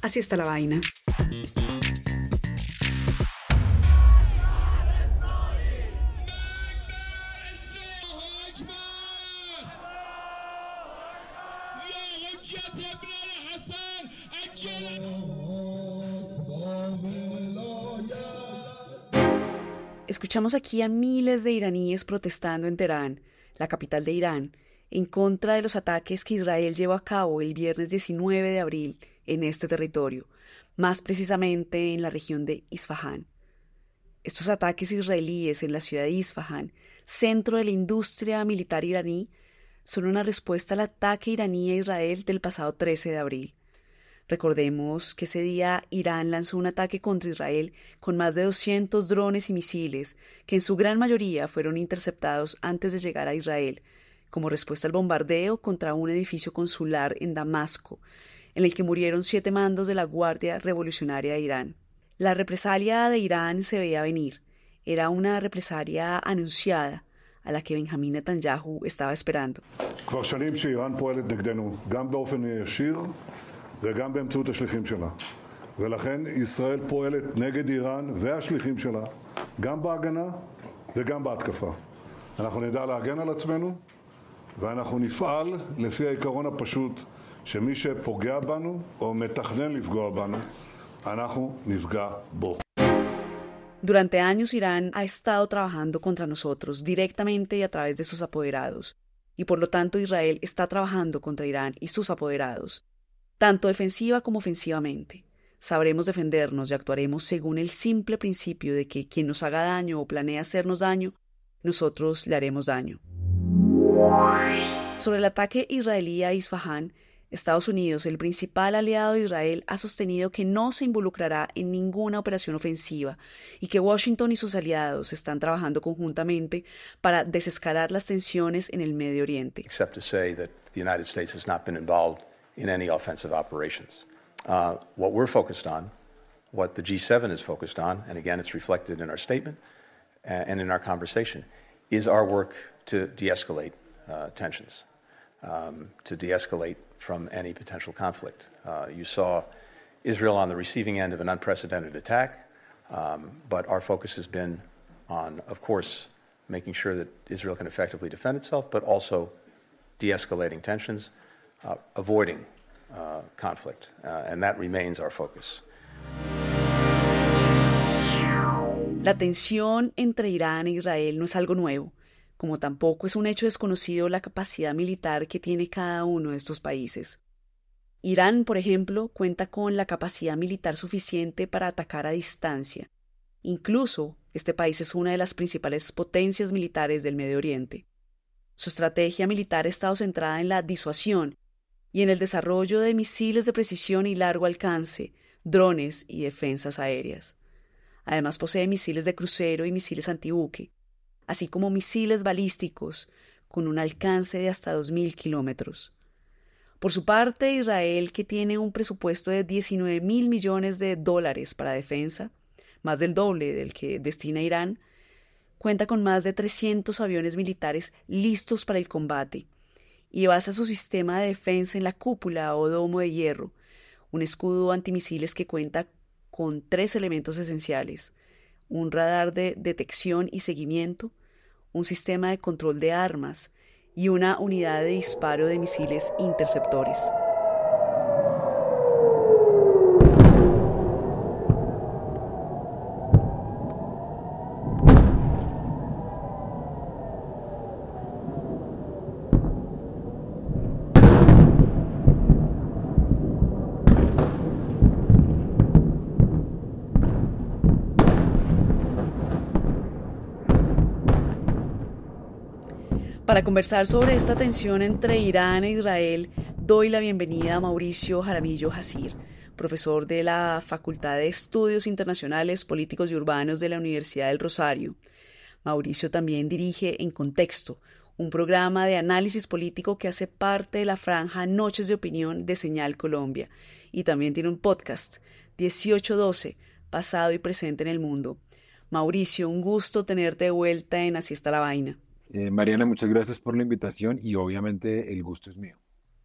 Así está la vaina. Escuchamos aquí a miles de iraníes protestando en Teherán, la capital de Irán, en contra de los ataques que Israel llevó a cabo el viernes 19 de abril en este territorio, más precisamente en la región de Isfahán. Estos ataques israelíes en la ciudad de Isfahán, centro de la industria militar iraní, son una respuesta al ataque iraní a Israel del pasado 13 de abril. Recordemos que ese día Irán lanzó un ataque contra Israel con más de 200 drones y misiles, que en su gran mayoría fueron interceptados antes de llegar a Israel, como respuesta al bombardeo contra un edificio consular en Damasco, en el que murieron 7 mandos de la Guardia Revolucionaria de Irán. La represalia de Irán se veía venir. Era una represalia anunciada, a la que Benjamín Netanyahu estaba esperando. וגם באמצעות השליחים שלה. ולכן ישראל פועלת נגד איראן והשליחים שלה, גם בהגנה וגם בהתקפה. אנחנו נדע להגן על עצמנו, ואנחנו נפעל לפי העיקרון הפשוט, שמי שפוגע בנו או מתכנן לפגוע בנו, אנחנו נפגע בו. Durante años Irán ha estado trabajando contra nosotros directamente y a través de sus apoderados, y por lo tanto Israel está trabajando contra Irán y sus apoderados, tanto defensiva como ofensivamente. Sabremos defendernos y actuaremos según el simple principio de que quien nos haga daño o planea hacernos daño, nosotros le haremos daño. Sobre el ataque israelí a Isfahán, Estados Unidos, el principal aliado de Israel, ha sostenido que no se involucrará en ninguna operación ofensiva y que Washington y sus aliados están trabajando conjuntamente para desescalar las tensiones en el Medio Oriente. Except to say that the United States has not been involved in any offensive operations. What we're focused on, what the G7 is focused on, and again it's reflected in our statement and in our conversation, is our work to de-escalate tensions, to de-escalate from any potential conflict. You saw Israel on the receiving end of an unprecedented attack, but our focus has been on, of course, making sure that Israel can effectively defend itself, but also de-escalating tensions, avoiding conflict, and that remains our focus. La tensión entre Irán e Israel no es algo nuevo, como tampoco es un hecho desconocido la capacidad militar que tiene cada uno de estos países. Irán, por ejemplo, cuenta con la capacidad militar suficiente para atacar a distancia. Incluso, este país es una de las principales potencias militares del Medio Oriente. Su estrategia militar ha estado centrada en la disuasión y en el desarrollo de misiles de precisión y largo alcance, drones y defensas aéreas. Además posee misiles de crucero y misiles antibuque, así como misiles balísticos con un alcance de hasta 2.000 kilómetros. Por su parte, Israel, que tiene un presupuesto de $19.000 millones para defensa, más del doble del que destina Irán, cuenta con más de 300 aviones militares listos para el combate y basa su sistema de defensa en la cúpula o domo de hierro, un escudo antimisiles que cuenta con 3 elementos esenciales: un radar de detección y seguimiento, un sistema de control de armas y una unidad de disparo de misiles interceptores. Para conversar sobre esta tensión entre Irán e Israel, doy la bienvenida a Mauricio Jaramillo Hassir, profesor de la Facultad de Estudios Internacionales, Políticos y Urbanos de la Universidad del Rosario. Mauricio también dirige En Contexto, un programa de análisis político que hace parte de la franja Noches de Opinión de Señal Colombia, y también tiene un podcast, 1812, Pasado y Presente en el Mundo. Mauricio, un gusto tenerte de vuelta en Así está la vaina. Mariana, muchas gracias por la invitación y obviamente el gusto es mío.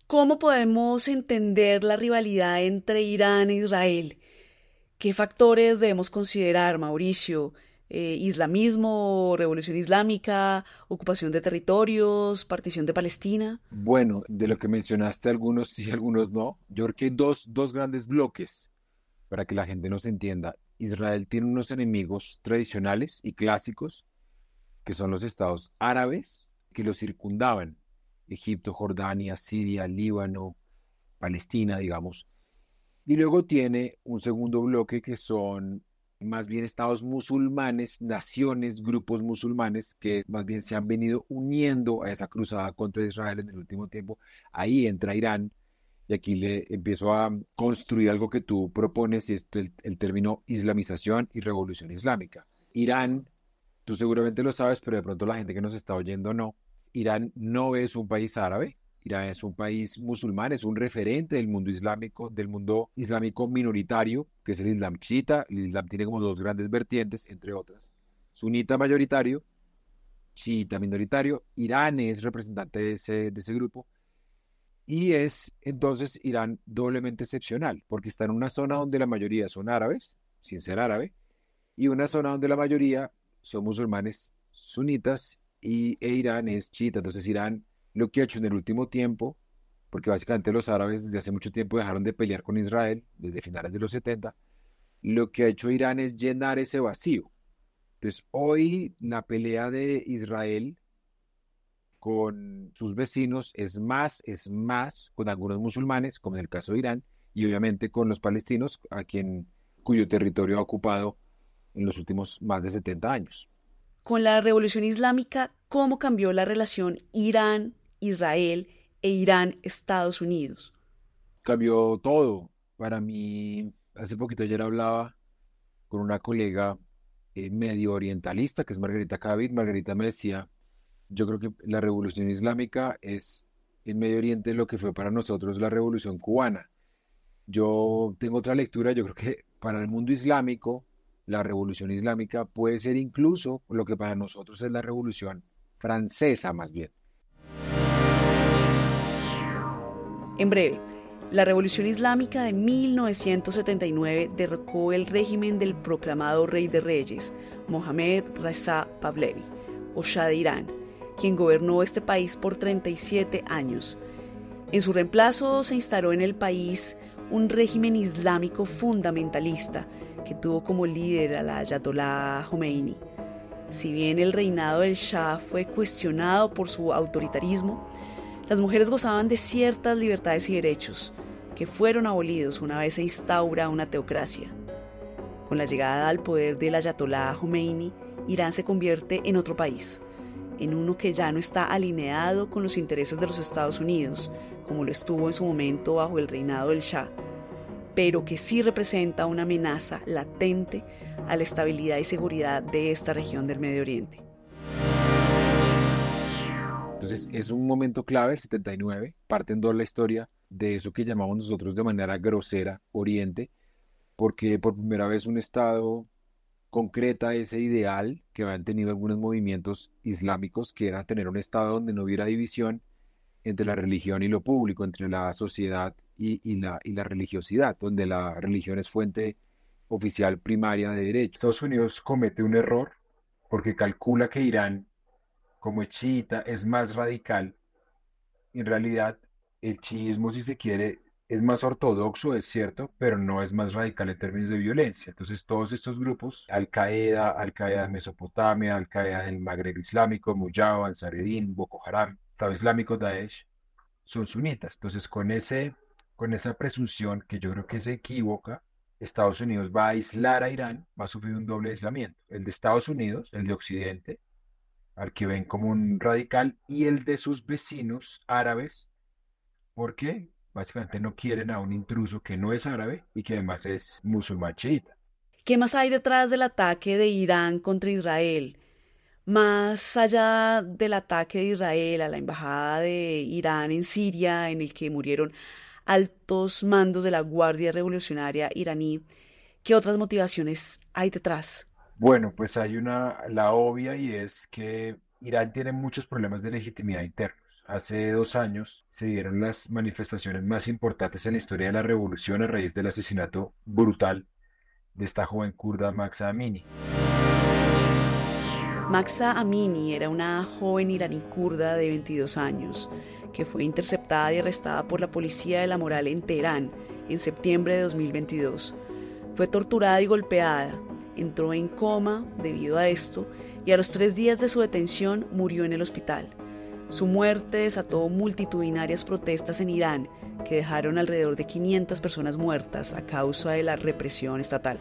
¿Cómo podemos entender la rivalidad entre Irán e Israel? ¿Qué factores debemos considerar, Mauricio? ¿Islamismo, revolución islámica, ocupación de territorios, partición de Palestina? Bueno, de lo que mencionaste, algunos sí, algunos no. Yo creo que hay dos grandes bloques para que la gente nos entienda. Israel tiene unos enemigos tradicionales y clásicos, que son los estados árabes que lo circundaban. Egipto, Jordania, Siria, Líbano, Palestina, digamos. Y luego tiene un segundo bloque que son más bien estados musulmanes, naciones, grupos musulmanes que más bien se han venido uniendo a esa cruzada contra Israel en el último tiempo. Ahí entra Irán y aquí le empiezo a construir algo que tú propones y es el término islamización y revolución islámica. Irán, tú seguramente lo sabes, pero de pronto la gente que nos está oyendo no. Irán no es un país árabe. Irán es un país musulmán, es un referente del mundo islámico minoritario, que es el Islam chiita. El Islam tiene como dos grandes vertientes, entre otras. Sunita mayoritario, chiita minoritario. Irán es representante de ese grupo. Y es entonces Irán doblemente excepcional, porque está en una zona donde la mayoría son árabes, sin ser árabe, y una zona donde la mayoría son musulmanes sunitas e Irán es chiita. Entonces Irán lo que ha hecho en el último tiempo, porque básicamente los árabes desde hace mucho tiempo dejaron de pelear con Israel, desde finales de los 70, lo que ha hecho Irán es llenar ese vacío. Entonces hoy la pelea de Israel con sus vecinos es más con algunos musulmanes, como en el caso de Irán, y obviamente con los palestinos, cuyo territorio ha ocupado en los últimos más de 70 años. Con la revolución islámica, ¿cómo cambió la relación Irán-Israel e Irán-Estados Unidos? Cambió todo. Para mí, hace poquito ayer hablaba con una colega medio orientalista, que es Margarita Cavit. Margarita me decía, yo creo que la revolución islámica es en Medio Oriente lo que fue para nosotros la revolución cubana. Yo tengo otra lectura, yo creo que para el mundo islámico, la revolución islámica puede ser incluso lo que para nosotros es la revolución francesa más bien. En breve, la revolución islámica de 1979 derrocó el régimen del proclamado rey de reyes, Mohammad Reza Pahlavi, o Shah de Irán, quien gobernó este país por 37 años. En su reemplazo se instaló en el país un régimen islámico fundamentalista que tuvo como líder al Ayatollah Khomeini. Si bien el reinado del Shah fue cuestionado por su autoritarismo, las mujeres gozaban de ciertas libertades y derechos que fueron abolidos una vez se instaura una teocracia. Con la llegada al poder del Ayatollah Khomeini, Irán se convierte en otro país, en uno que ya no está alineado con los intereses de los Estados Unidos, como lo estuvo en su momento bajo el reinado del Shah, pero que sí representa una amenaza latente a la estabilidad y seguridad de esta región del Medio Oriente. Entonces es un momento clave, el 79, parte en dos la historia de eso que llamamos nosotros de manera grosera Oriente, porque por primera vez un Estado concreta ese ideal que habían tenido algunos movimientos islámicos, que era tener un Estado donde no hubiera división entre la religión y lo público, entre la sociedad y la religiosidad, donde la religión es fuente oficial primaria de derecho. Estados Unidos comete un error porque calcula que Irán, como es chiita, es más radical. En realidad, el chiismo, si se quiere, es más ortodoxo, es cierto, pero no es más radical en términos de violencia. Entonces, todos estos grupos, Al-Qaeda de Mesopotamia, Al-Qaeda del Magreb Islámico, Mujahid, Ansar-Eddin, Boko Haram, Estado Islámico, Daesh, son sunitas. Entonces, con esa presunción que yo creo que se equivoca, Estados Unidos va a aislar a Irán, va a sufrir un doble aislamiento. El de Estados Unidos, el de Occidente, al que ven como un radical, y el de sus vecinos árabes, porque básicamente no quieren a un intruso que no es árabe y que además es musulmán chiita. ¿Qué más hay detrás del ataque de Irán contra Israel? Más allá del ataque de Israel a la embajada de Irán en Siria, en el que murieron altos mandos de la Guardia Revolucionaria iraní, ¿qué otras motivaciones hay detrás? Bueno, pues la obvia, y es que Irán tiene muchos problemas de legitimidad internos. hace 2 años se dieron las manifestaciones más importantes en la historia de la revolución a raíz del asesinato brutal de esta joven kurda Mahsa Amini. Mahsa Amini era una joven iraní kurda de 22 años que fue interceptada y arrestada por la policía de la moral en Teherán en septiembre de 2022. Fue torturada y golpeada, entró en coma debido a esto y a los 3 días de su detención murió en el hospital. Su muerte desató multitudinarias protestas en Irán que dejaron alrededor de 500 personas muertas a causa de la represión estatal.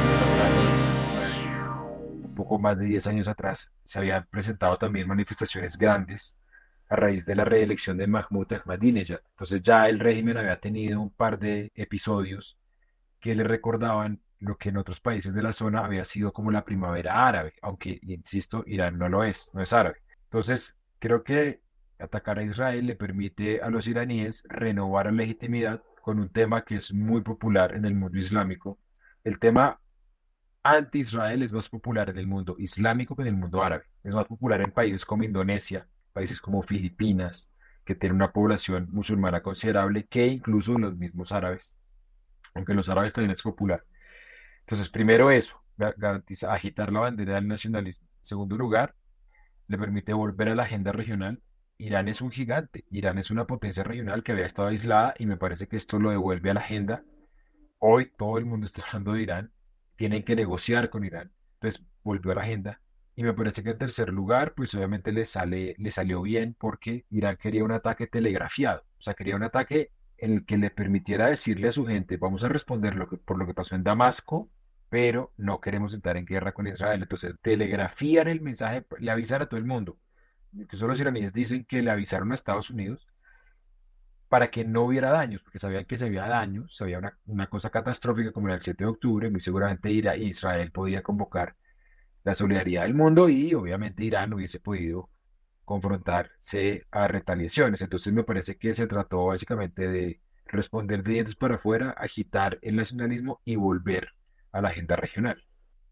Un poco más de 10 años atrás se habían presentado también manifestaciones grandes a raíz de la reelección de Mahmoud Ahmadinejad. Entonces ya el régimen había tenido un par de episodios que le recordaban lo que en otros países de la zona había sido como la primavera árabe, aunque, insisto, Irán no lo es, no es árabe. Entonces, creo que atacar a Israel le permite a los iraníes renovar la legitimidad con un tema que es muy popular en el mundo islámico. El tema anti-Israel es más popular en el mundo islámico que en el mundo árabe. Es más popular en países como Indonesia, países como Filipinas, que tienen una población musulmana considerable, que incluso los mismos árabes, aunque los árabes también es popular. Entonces, primero eso, garantiza, agitar la bandera del nacionalismo. En segundo lugar, le permite volver a la agenda regional. Irán es un gigante, Irán es una potencia regional que había estado aislada y me parece que esto lo devuelve a la agenda. Hoy todo el mundo está hablando de Irán, tienen que negociar con Irán, entonces volvió a la agenda. Y me parece que en tercer lugar, pues obviamente le salió bien porque Irán quería un ataque telegrafiado, o sea, quería un ataque en el que le permitiera decirle a su gente, vamos a responder por lo que pasó en Damasco, pero no queremos entrar en guerra con Israel. Entonces, telegrafían el mensaje, le avisar a todo el mundo. Incluso los iraníes dicen que le avisaron a Estados Unidos para que no hubiera daños, porque sabían que si había daños, si había una cosa catastrófica como era el 7 de octubre, muy seguramente Israel podía convocar la solidaridad del mundo y obviamente Irán hubiese podido confrontarse a retaliaciones. Entonces me parece que se trató básicamente de responder de dientes para afuera, agitar el nacionalismo y volver a la agenda regional.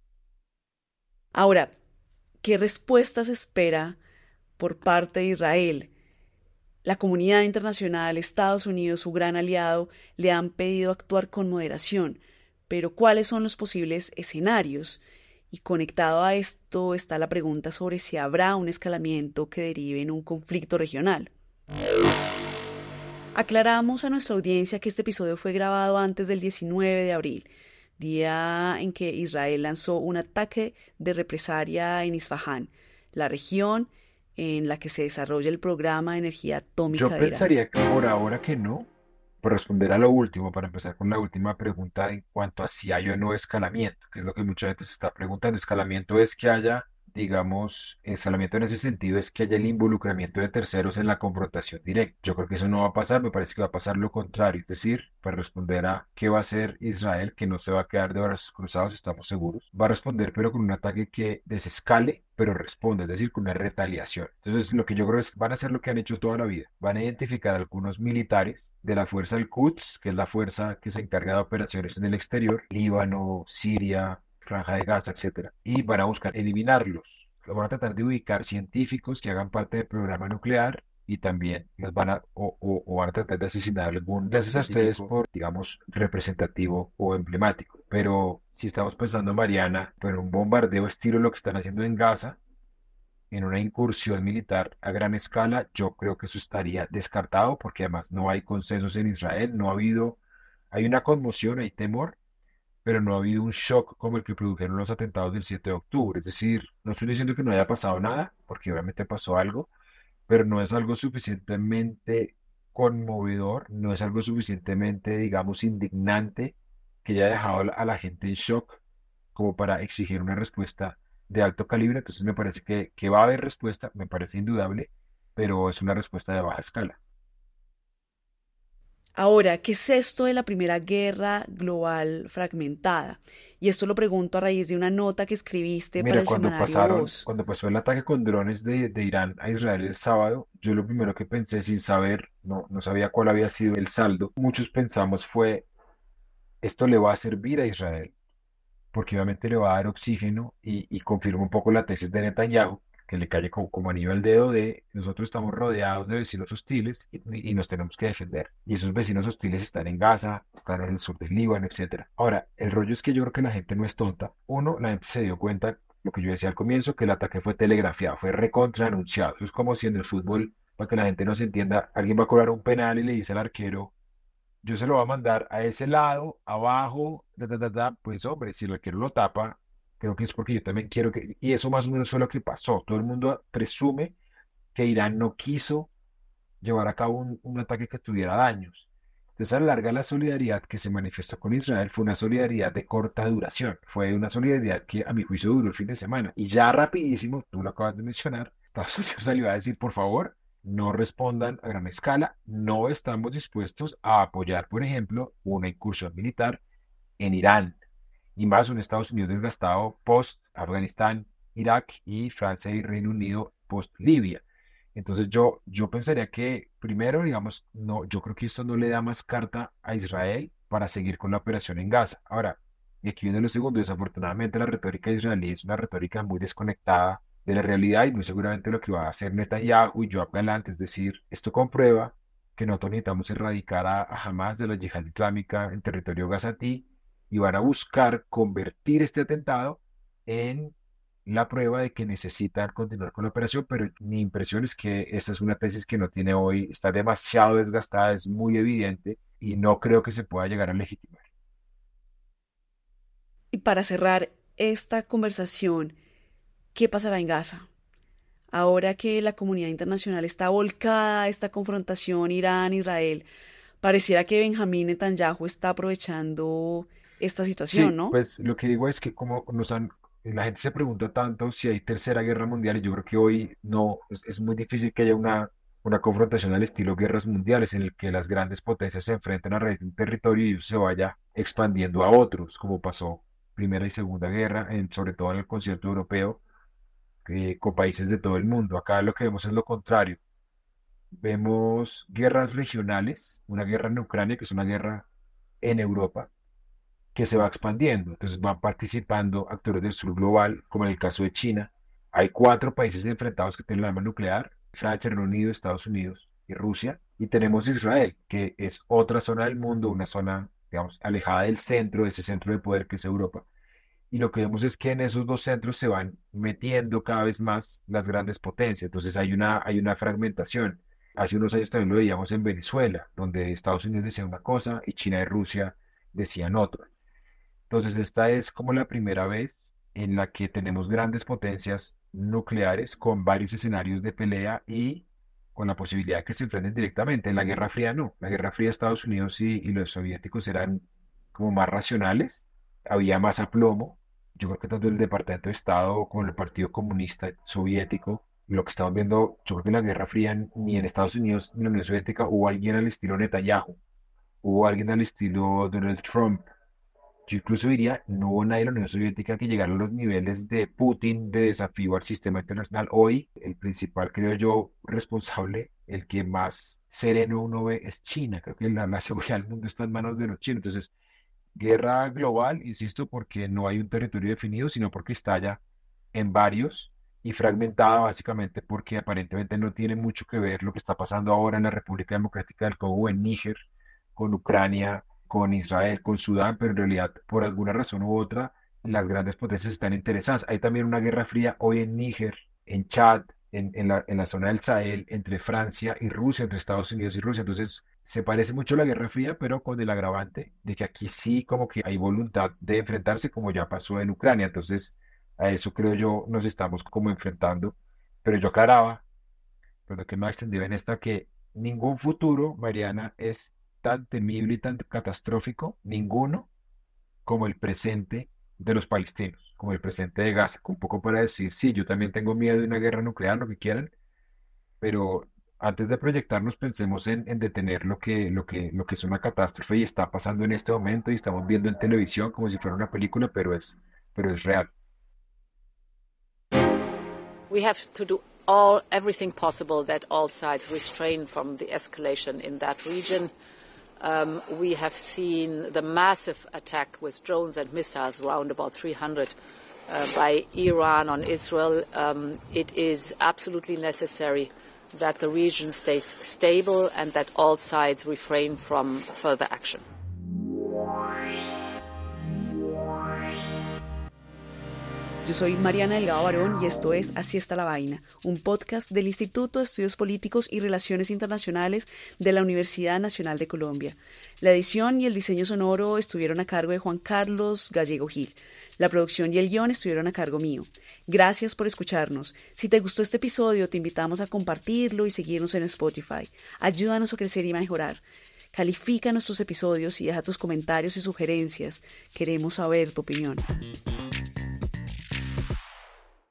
Ahora, ¿qué respuestas espera por parte de Israel? La comunidad internacional, Estados Unidos, su gran aliado, le han pedido actuar con moderación, pero ¿cuáles son los posibles escenarios? Y conectado a esto está la pregunta sobre si habrá un escalamiento que derive en un conflicto regional. Aclaramos a nuestra audiencia que este episodio fue grabado antes del 19 de abril, día en que Israel lanzó un ataque de represalia en Isfahán, la región en la que se desarrolla el programa de energía atómica Yo de Irán. pensaría que por ahora que no, por responder a lo último, para empezar con la última pregunta en cuanto a si hay o no escalamiento, que es lo que mucha gente se está preguntando. Escalamiento es que haya, digamos, escalamiento en ese sentido es que haya el involucramiento de terceros en la confrontación directa. Yo creo que eso no va a pasar, me parece que va a pasar lo contrario, es decir, para responder a qué va a hacer Israel, que no se va a quedar de brazos cruzados, estamos seguros, va a responder pero con un ataque que desescale, pero responde, es decir, con una retaliación. Entonces, lo que yo creo es que van a hacer lo que han hecho toda la vida, van a identificar a algunos militares de la fuerza del Quds, que es la fuerza que se encarga de operaciones en el exterior, Líbano, Siria, Franja de Gaza, etcétera, y van a buscar eliminarlos. Van a tratar de ubicar científicos que hagan parte del programa nuclear y también los van a, o van a tratar de asesinar a algún. Gracias a ustedes por, digamos, representativo o emblemático. Pero si estamos pensando, Mariana, en un bombardeo estilo lo que están haciendo en Gaza, en una incursión militar a gran escala, yo creo que eso estaría descartado porque además no hay consensos en Israel, no ha habido, hay una conmoción, hay temor, pero no ha habido un shock como el que produjeron los atentados del 7 de octubre. Es decir, no estoy diciendo que no haya pasado nada, porque obviamente pasó algo, pero no es algo suficientemente conmovedor, no es algo suficientemente, digamos, indignante que haya dejado a la gente en shock como para exigir una respuesta de alto calibre. Entonces me parece que va a haber respuesta, me parece indudable, pero es una respuesta de baja escala. Ahora, ¿qué es esto de la primera guerra global fragmentada? Y esto lo pregunto a raíz de una nota que escribiste para Mira, el semanario Voz. cuando pasó el ataque con drones de Irán a Israel el sábado, yo lo primero que pensé sin saber, no sabía cuál había sido el saldo, muchos pensamos fue, esto le va a servir a Israel, porque obviamente le va a dar oxígeno y confirma un poco la tesis de Netanyahu, que le cae como anillo al dedo de nosotros estamos rodeados de vecinos hostiles y nos tenemos que defender. Y esos vecinos hostiles están en Gaza, están en el sur del Líbano, etcétera. Ahora, el rollo es que yo creo que la gente no es tonta. Uno, la gente se dio cuenta, lo que yo decía al comienzo, que el ataque fue telegrafiado, fue recontra anunciado. Eso es como si en el fútbol, para que la gente no se entienda, alguien va a cobrar un penal y le dice al arquero, yo se lo voy a mandar a ese lado, abajo, pues hombre, si el arquero lo tapa, creo que es porque yo también quiero que, y eso más o menos fue lo que pasó. Todo el mundo presume que Irán no quiso llevar a cabo un ataque que tuviera daños. Entonces, a la larga, la solidaridad que se manifestó con Israel fue una solidaridad de corta duración. Fue una solidaridad que, a mi juicio, duró el fin de semana. Y ya rapidísimo, tú lo acabas de mencionar, Estados Unidos salió a decir, por favor, no respondan a gran escala. No estamos dispuestos a apoyar, por ejemplo, una incursión militar en Irán. Y más un Estados Unidos desgastado post-Afganistán, Irak y Francia y Reino Unido post-Libia. Entonces yo pensaría que primero, digamos, no, yo creo que esto no le da más carta a Israel para seguir con la operación en Gaza. Ahora, y aquí viene lo segundo, desafortunadamente la retórica israelí es una retórica muy desconectada de la realidad y muy seguramente lo que va a hacer Netanyahu y Yoav Gallant, es decir, esto comprueba que nosotros necesitamos erradicar a Hamas de la yihad islámica en territorio gazatí y van a buscar convertir este atentado en la prueba de que necesitan continuar con la operación, pero mi impresión es que esta es una tesis que no tiene hoy, está demasiado desgastada, es muy evidente y no creo que se pueda llegar a legitimar. Y para cerrar esta conversación, ¿qué pasará en Gaza? Ahora que la comunidad internacional está volcada a esta confrontación Irán-Israel, pareciera que Benjamín Netanyahu está aprovechando esta situación, Sí, ¿no? pues lo que digo es que la gente se pregunta tanto si hay tercera guerra mundial y yo creo que hoy no, es muy difícil que haya una confrontación al estilo guerras mundiales en el que las grandes potencias se enfrenten a raíz de un territorio y eso se vaya expandiendo a otros, como pasó Primera y Segunda Guerra, sobre todo en el concierto europeo, con países de todo el mundo. Acá lo que vemos es lo contrario. Vemos guerras regionales, una guerra en Ucrania, que es una guerra en Europa que se va expandiendo. Entonces van participando actores del sur global, como en el caso de China. Hay 4 países enfrentados que tienen el arma nuclear: Francia, Reino Unido, Estados Unidos y Rusia. Y tenemos Israel, que es otra zona del mundo, una zona, digamos, alejada del centro, de ese centro de poder que es Europa. Y lo que vemos es que en esos dos centros se van metiendo cada vez más las grandes potencias. Entonces hay una fragmentación. Hace unos años también lo veíamos en Venezuela, donde Estados Unidos decía una cosa y China y Rusia decían otra. Entonces, esta es como la primera vez en la que tenemos grandes potencias nucleares con varios escenarios de pelea y con la posibilidad de que se enfrenten directamente. En la Guerra Fría no. La Guerra Fría, Estados Unidos y los soviéticos eran como más racionales, había más aplomo. Yo creo que tanto el Departamento de Estado como el Partido Comunista Soviético, lo que estamos viendo, yo creo que en la Guerra Fría ni en Estados Unidos ni en la Unión Soviética hubo alguien al estilo Netanyahu, hubo alguien al estilo Donald Trump. Yo incluso diría, no hubo nadie en la Unión Soviética que llegara a los niveles de Putin de desafío al sistema internacional. Hoy, el principal, creo yo, responsable, el que más sereno uno ve es China. Creo que la seguridad del mundo está en manos de los chinos. Entonces, guerra global, insisto, porque no hay un territorio definido, sino porque estalla en varios y fragmentada básicamente porque aparentemente no tiene mucho que ver lo que está pasando ahora en la República Democrática del Congo, en Níger, con Ucrania, con Israel, con Sudán, pero en realidad por alguna razón u otra las grandes potencias están interesadas. Hay también una guerra fría hoy en Níger, en Chad, en la zona del Sahel, entre Francia y Rusia, entre Estados Unidos y Rusia. Entonces, se parece mucho a la Guerra Fría, pero con el agravante de que aquí sí como que hay voluntad de enfrentarse como ya pasó en Ucrania. Entonces, a eso creo yo nos estamos como enfrentando. Pero yo aclaraba, pero que me ha extendido en esta, que ningún futuro, Mariana, es tan temible y tan catastrófico, ninguno, como el presente de los palestinos, como el presente de Gaza, un poco para decir, sí, yo también tengo miedo de una guerra nuclear, lo que quieran, pero antes de proyectarnos pensemos en detener lo que es una catástrofe y está pasando en este momento y estamos viendo en televisión como si fuera una película, pero es real. We have to do everything possible that all sides restrain from the escalation in that region. We have seen the massive attack with drones and missiles, around about 300 by Iran on Israel, it is absolutely necessary that the region stays stable and that all sides refrain from further action. Yo soy Mariana Delgado Barón y esto es Así está la vaina, un podcast del Instituto de Estudios Políticos y Relaciones Internacionales de la Universidad Nacional de Colombia. La edición y el diseño sonoro estuvieron a cargo de Juan Carlos Gallego Gil. La producción y el guión estuvieron a cargo mío. Gracias por escucharnos. Si te gustó este episodio, te invitamos a compartirlo y seguirnos en Spotify. Ayúdanos a crecer y mejorar. Califica nuestros episodios y deja tus comentarios y sugerencias. Queremos saber tu opinión.